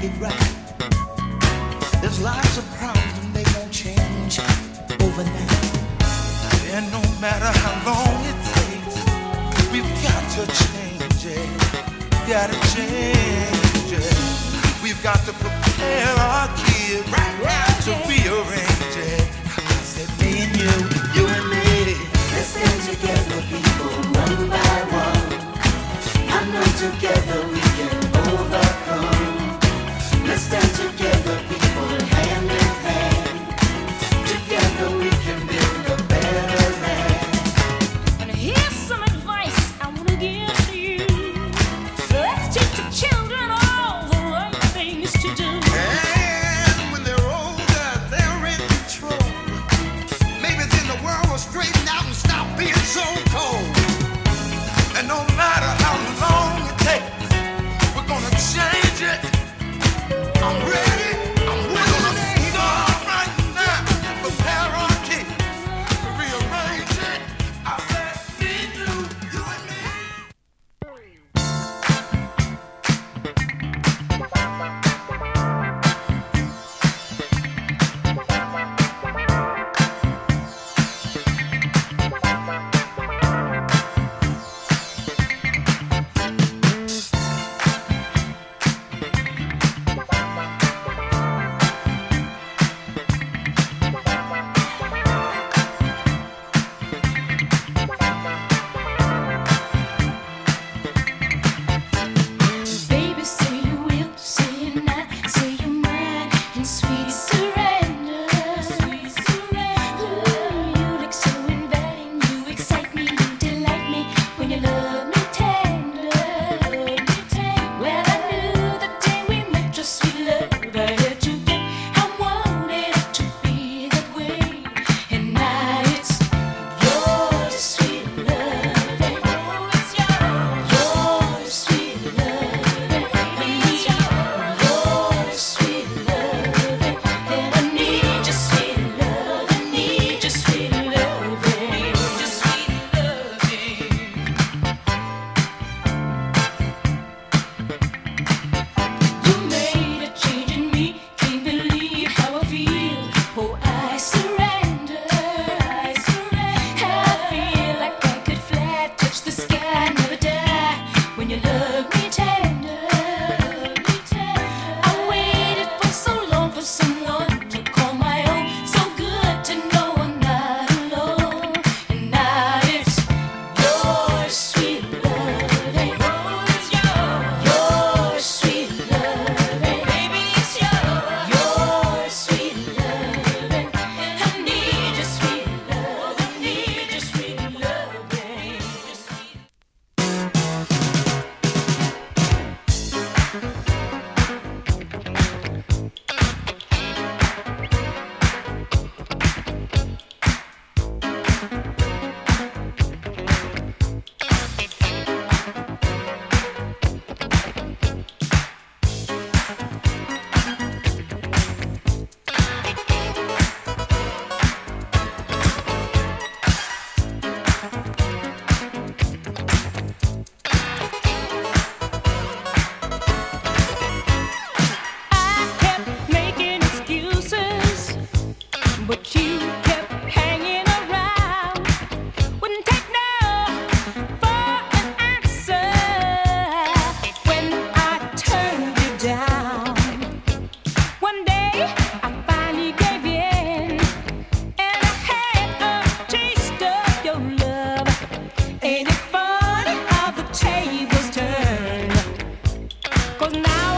it right. There's lots of problems and they won't change overnight. And no matter how long it takes, we've got to change it. Gotta change it. We've got to prepare our kids to rearrange it. I said me and you and me. Let's stand together, people, one by one. I know together we can overcome. Let's stand together, people, hand in hand. Together we can build a better land. And here's some advice I want to give to you. Let's teach the children all the right things to do. And when they're older, they're in control. Maybe then the world will straighten out and stop being so cold. And no matter how long it takes, we're gonna change it. I'm ready. We're gonna start right now. Prepare our kids to rearrange it. I said, me, you and me. Baby, say you will, say you not, say you might, in sweet surrender. You look so inviting, you excite me, you delight me when you love me tender. Well, I knew the day we met, just sweet love, I had to get. I wanted it to be that way, and now it's yours, sweet loving. It's yours, sweet loving. Yours, sweet loving. And I need your sweet love. I need your sweet loving. Your sweet loving. You made a change in me. Can't believe how I feel. Oh, I surrender. I feel like I could fly, touch the sky, never die. When you love me tender. I waited for so long for someone to call my own. So good to know I'm not alone. And now it's yours, sweet loving. It's yours, sweet loving. Baby, it's yours, sweet loving. I need your sweet love. I need your sweet loving. I kept making excuses, but you kept hanging around. Wouldn't take no for an answer when I turned you down. One day I finally gave in, and I had a taste of your love. Ain't it funny how the tables turn? 'Cause now